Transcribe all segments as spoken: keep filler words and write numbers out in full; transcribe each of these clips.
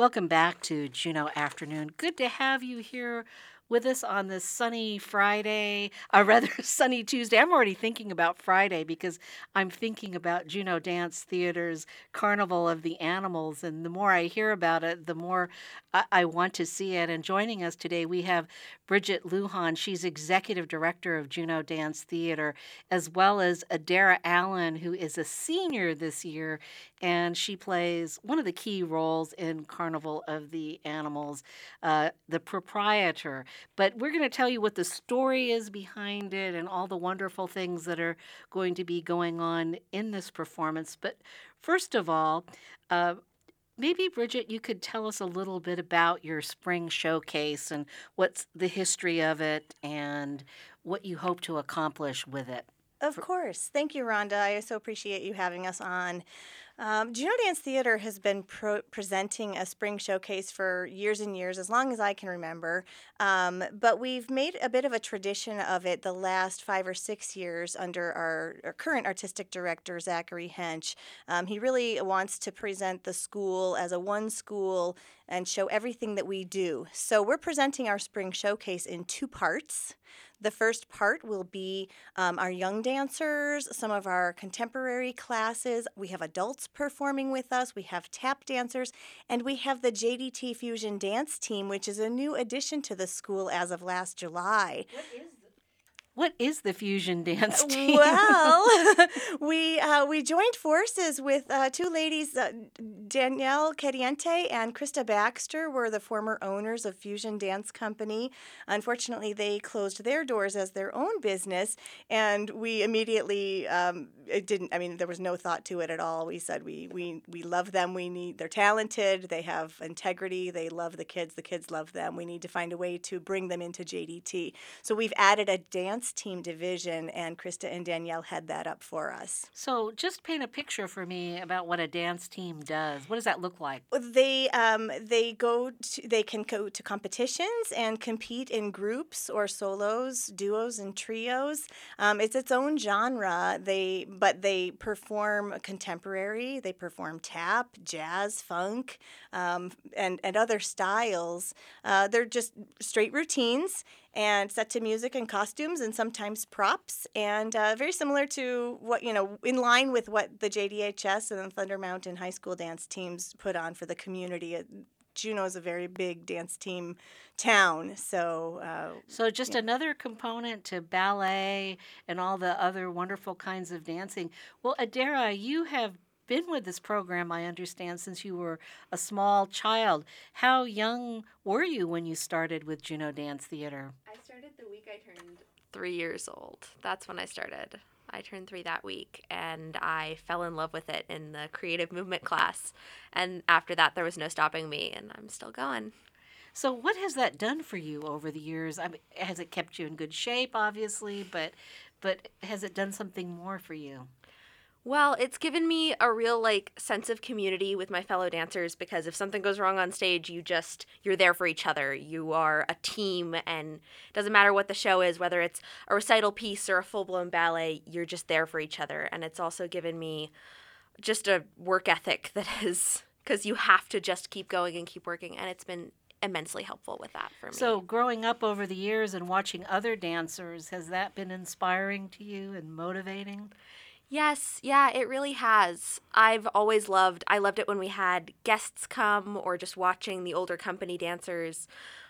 Welcome back to Juneau Afternoon. Good to have you here with us on this sunny Friday, or rather sunny Tuesday. I'm already thinking about Friday because I'm thinking about Juneau Dance Theater's Carnival of the Animals. And the more I hear about it, the more I, I want to see it. And joining us today, we have Bridget Lujan. She's Executive Director of Juneau Dance Theater, as well as Adara Allen, who is a senior this year, and she plays one of the key roles in Carnival of the Animals, uh, the proprietor. But we're going to tell you what the story is behind it and all the wonderful things that are going to be going on in this performance. But first of all, uh, maybe, Bridget, you could tell us a little bit about your spring showcase and what's the history of it and what you hope to accomplish with it. Of course. Thank you, Rhonda. I so appreciate you having us on. Um, Juneau Dance Theater has been pro- presenting a spring showcase for years and years, as long as I can remember. Um, but we've made a bit of a tradition of it the last five or six years under our, our current artistic director, Zachary Hench. Um, he really wants to present the school as a one school and show everything that we do. So we're presenting our spring showcase in two parts. The first part will be um, our young dancers, some of our contemporary classes. We have adults performing with us. We have tap dancers. And we have the J D T Fusion Dance Team, which is a new addition to the school as of last July. What is the What is the Fusion Dance Team? Well, we uh, we joined forces with uh, two ladies, uh, Danielle Cadiente and Krista Baxter were the former owners of Fusion Dance Company. Unfortunately, they closed their doors as their own business, and we immediately um, it didn't. I mean, there was no thought to it at all. We said we we we love them. We need. They're talented. They have integrity. They love the kids. The kids love them. We need to find a way to bring them into J D T. So we've added a dance team division, and Krista and Danielle head that up for us. So just paint a picture for me about what a dance team does. What does that look like? They um, they go to, they can go to competitions and compete in groups or solos, duos and trios. Um, it's its own genre. They but they perform contemporary. They perform tap, jazz, funk, um, and and other styles. Uh, they're just straight routines and set to music and costumes and sometimes props, and uh, very similar to what, you know, in line with what the J D H S and the Thunder Mountain High School dance teams put on for the community. Juneau is a very big dance team town, so... Uh, so just yeah. another component to ballet and all the other wonderful kinds of dancing. Well, Adara, you have been with this program, I understand, since you were a small child. How young were you when you started with Juneau Dance Theater? I started the week I turned three years old. That's when I started. I turned three that week, and I fell in love with it in the creative movement class. And after that, there was no stopping me, and I'm still going. So what has that done for you over the years? I mean, has it kept you in good shape, obviously, but but has it done something more for you? Well, it's given me a real, like, sense of community with my fellow dancers, because if something goes wrong on stage, you just, you're there for each other. You are a team, and it doesn't matter what the show is, whether it's a recital piece or a full-blown ballet, you're just there for each other. And it's also given me just a work ethic that is, because you have to just keep going and keep working, and it's been immensely helpful with that for me. So growing up over the years and watching other dancers, has that been inspiring to you and motivating? Yes, yeah, it really has. I've always loved, I loved it when we had guests come or just watching the older company dancers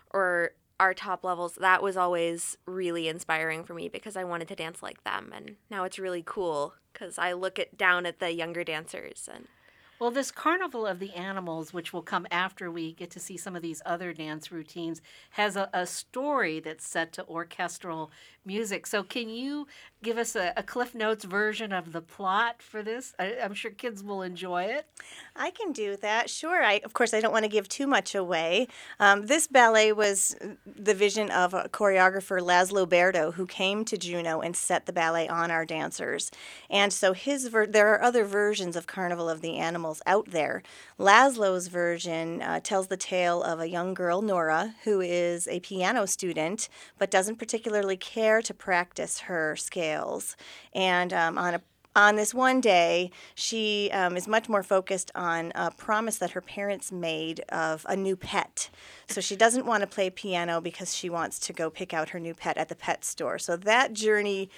or our top levels. That was always really inspiring for me because I wanted to dance like them. And now it's really cool because I look at, down at the younger dancers. And well, this Carnival of the Animals, which will come after we get to see some of these other dance routines, has a, a story that's set to orchestral music. So can you give us a, a Cliff Notes version of the plot for this? I, I'm sure kids will enjoy it. I can do that, sure. I, of course, I don't want to give too much away. Um, this ballet was the vision of a choreographer, Laszlo Berto, who came to Juneau and set the ballet on our dancers. And so his ver- there are other versions of Carnival of the Animals out there. Laszlo's version uh, tells the tale of a young girl, Nora, who is a piano student but doesn't particularly care to practice her scales. And um, on a on this one day, she um, is much more focused on a promise that her parents made of a new pet. So she doesn't want to play piano because she wants to go pick out her new pet at the pet store. So that journey,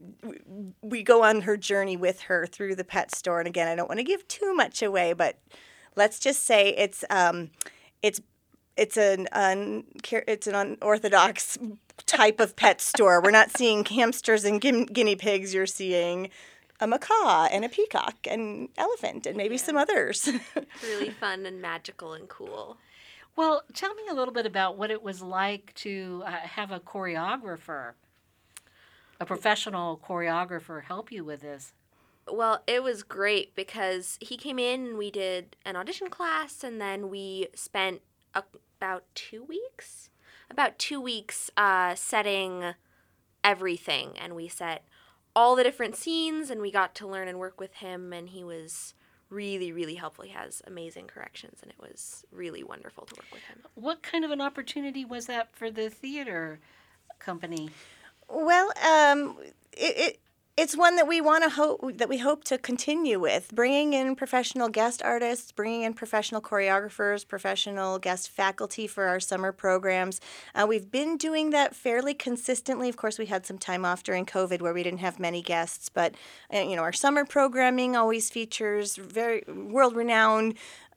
we go on her journey with her through the pet store. And again, I don't want to give too much away, but let's just say it's um, it's it's an un, it's an unorthodox type of pet store. We're not seeing hamsters and gui- guinea pigs. You're seeing a macaw and a peacock and elephant and maybe yeah. some others. Really fun and magical and cool. Well, tell me a little bit about what it was like to uh, have a choreographer, a professional choreographer help you with this. Well, it was great because he came in and we did an audition class, and then we spent a, about two weeks, about two weeks uh, setting everything, and we set all the different scenes, and we got to learn and work with him, and he was really, really helpful. He has amazing corrections, and it was really wonderful to work with him. What kind of an opportunity was that for the theater company? Well, um, it, it it's one that we want to hope that we hope to continue with, bringing in professional guest artists, bringing in professional choreographers, professional guest faculty for our summer programs. Uh, we've been doing that fairly consistently. Of course, we had some time off during COVID where we didn't have many guests, but uh, you know, our summer programming always features very world-renowned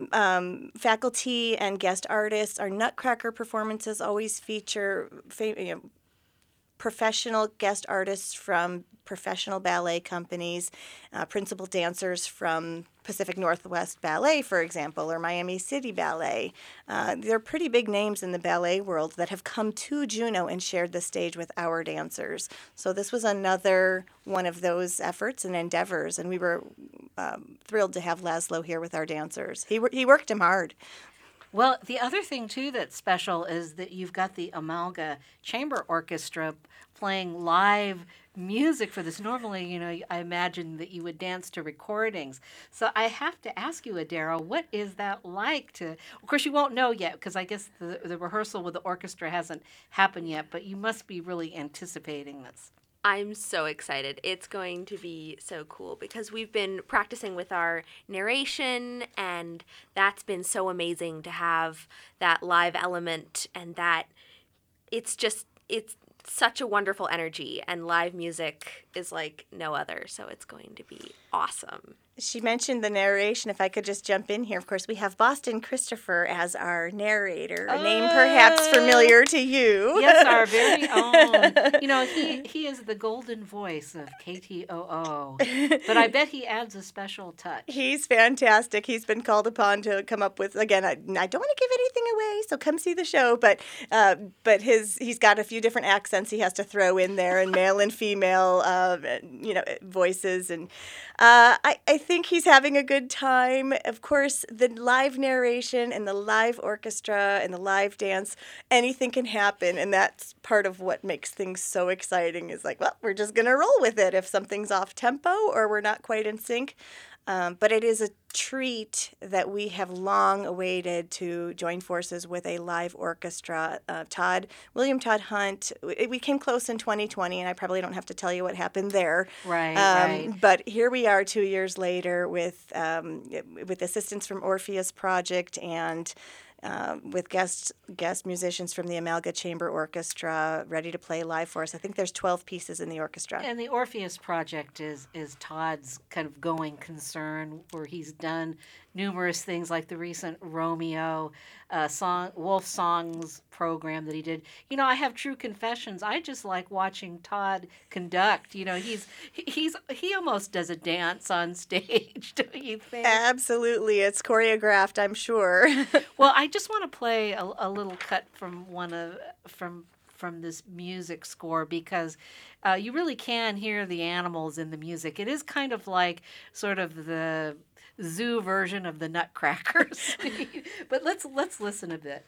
um, faculty and guest artists. Our Nutcracker performances always feature fa- you know, professional guest artists from professional ballet companies, uh, principal dancers from Pacific Northwest Ballet, for example, or Miami City Ballet. Uh, they're pretty big names in the ballet world that have come to Juneau and shared the stage with our dancers. So this was another one of those efforts and endeavors, and we were um, thrilled to have Laszlo here with our dancers. He, he worked him hard. Well, the other thing, too, that's special is that you've got the Amalga Chamber Orchestra playing live music for this. Normally, you know, I imagine that you would dance to recordings. So I have to ask you, Adara, what is that like to, of course, you won't know yet because I guess the, the rehearsal with the orchestra hasn't happened yet, but you must be really anticipating this. I'm so excited. It's going to be so cool because we've been practicing with our narration, and that's been so amazing to have that live element, and that it's just, it's such a wonderful energy, and live music is like no other, so it's going to be awesome. She mentioned the narration. If I could just jump in here, of course, we have Boston Christopher as our narrator, a uh, name perhaps familiar to you. Yes, our very own. You know, he, he is the golden voice of K T O O, but I bet he adds a special touch. He's fantastic. He's been called upon to come up with, again, I, I don't want to give anything away, so come see the show, but uh, but his he's got a few different accents he has to throw in there, and male and female, uh, you know, voices, and uh, I, I think he's having a good time. Of course, the live narration and the live orchestra and the live dance, anything can happen, and that's part of what makes things so exciting is like, well, we're just going to roll with it if something's off tempo or we're not quite in sync. Um, but it is a treat that we have long awaited to join forces with a live orchestra. Uh, Todd, William Todd Hunt, we, we came close in twenty twenty, and I probably don't have to tell you what happened there. Right, um, right. But here we are two years later with um, with assistance from Orpheus Project and Uh, with guest guest musicians from the Amalga Chamber Orchestra ready to play live for us. I think there's twelve pieces in the orchestra. And the Orpheus Project is is Todd's kind of going concern, where he's done numerous things like the recent Romeo uh, song, Wolf Songs program that he did. You know, I have true confessions. I just like watching Todd conduct. You know, he's he's he almost does a dance on stage, don't you think? Absolutely. It's choreographed, I'm sure. Well, I just want to play a, a little cut from one of from from this music score because uh, you really can hear the animals in the music. It is kind of like sort of the zoo version of the Nutcrackers. But let's let's listen a bit.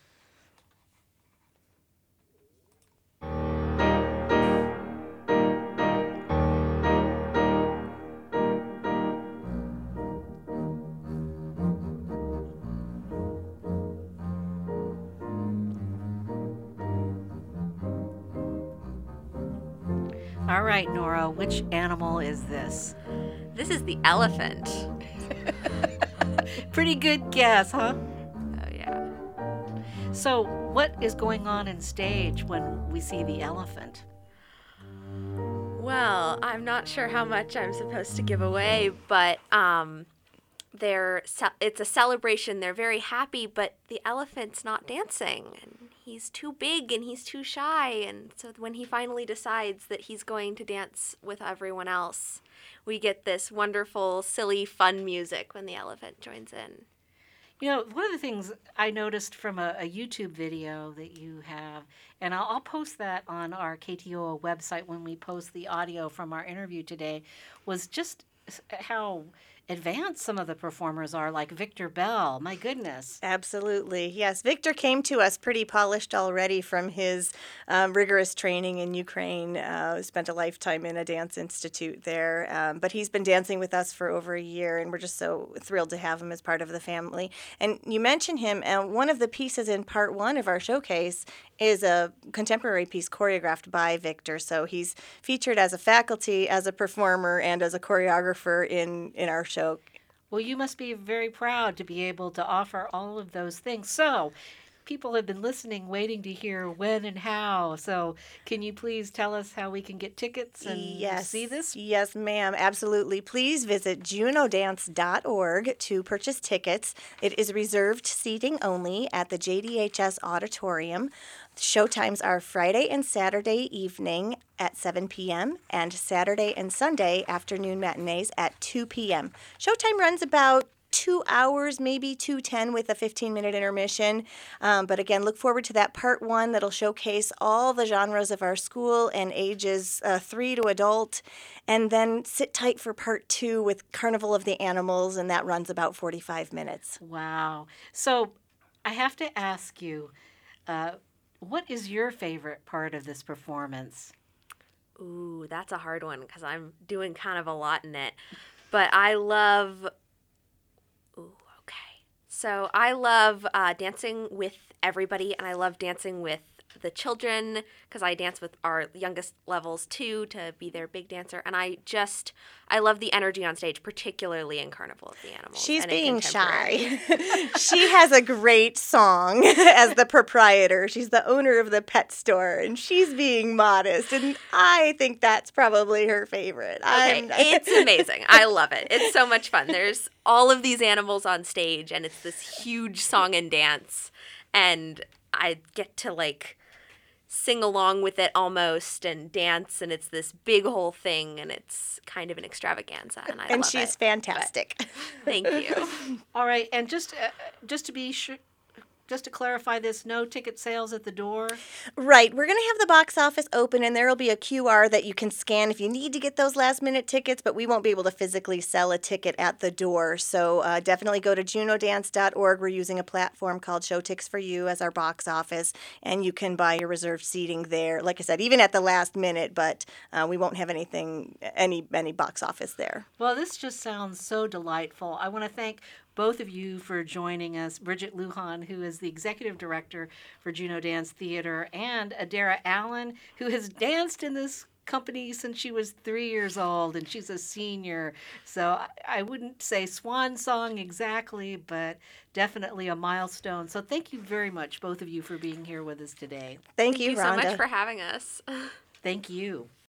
All right, Nora, which animal is this? This is the elephant. Pretty good guess, huh? Oh, yeah. So, what is going on in stage when we see the elephant? Well, I'm not sure how much I'm supposed to give away, but um, they're ce- it's a celebration. They're very happy, but the elephant's not dancing, and he's too big and he's too shy. And so when he finally decides that he's going to dance with everyone else, we get this wonderful, silly, fun music when the elephant joins in. You know, one of the things I noticed from a, a YouTube video that you have, and I'll, I'll post that on our K T O O website when we post the audio from our interview today, was just how advanced some of the performers are, like Victor Bell. My goodness. Absolutely. Yes, Victor came to us pretty polished already from his um, rigorous training in Ukraine. Uh, spent a lifetime in a dance institute there. Um, but he's been dancing with us for over a year, and we're just so thrilled to have him as part of the family. And you mentioned him, and one of the pieces in part one of our showcase is a contemporary piece choreographed by Victor. So he's featured as a faculty, as a performer, and as a choreographer in, in our show. Well, you must be very proud to be able to offer all of those things. So, people have been listening, waiting to hear when and how. So, can you please tell us how we can get tickets and yes. see this? Yes, ma'am. Absolutely. Please visit juno dance dot org to purchase tickets. It is reserved seating only at the J D H S Auditorium. Showtimes are Friday and Saturday evening at seven p.m. and Saturday and Sunday afternoon matinees at two p.m. Showtime runs about two hours, maybe two ten with a fifteen-minute intermission. Um, but again, look forward to that part one that'll showcase all the genres of our school and ages uh, three to adult. And then sit tight for part two with Carnival of the Animals, and that runs about forty-five minutes. Wow. So, I have to ask you, uh, what is your favorite part of this performance? Ooh, that's a hard one because I'm doing kind of a lot in it. But I love... Ooh, okay. So I love uh, dancing with everybody, and I love dancing with the children because I dance with our youngest levels too to be their big dancer. And I just, I love the energy on stage, particularly in Carnival of the Animals. She's and in being contemporary. shy. She has a great song as the proprietor. She's the owner of the pet store, and she's being modest. And I think that's probably her favorite. Okay, I'm- it's amazing. I love it. It's so much fun. There's all of these animals on stage, and it's this huge song and dance. And I get to, like, sing along with it almost and dance, and it's this big whole thing, and it's kind of an extravaganza, and I and love she's it. fantastic. But thank you. All right, and just uh, just to be sure, just to clarify this, no ticket sales at the door? Right. We're going to have the box office open, and there will be a Q R that you can scan if you need to get those last-minute tickets, but we won't be able to physically sell a ticket at the door. So uh, definitely go to juno dance dot org. We're using a platform called Showtix for You as our box office, and you can buy your reserved seating there. Like I said, even at the last minute, but uh, we won't have anything, any, any box office there. Well, this just sounds so delightful. I want to thank both of you for joining us. Bridget Lujan, who is the executive director for Juno Dance Theater, and Adara Allen, who has danced in this company since she was three years old, and she's a senior. So I wouldn't say swan song exactly, but definitely a milestone. So thank you very much, both of you, for being here with us today. Thank, Thank you, you Rhonda. so much for having us. Thank you.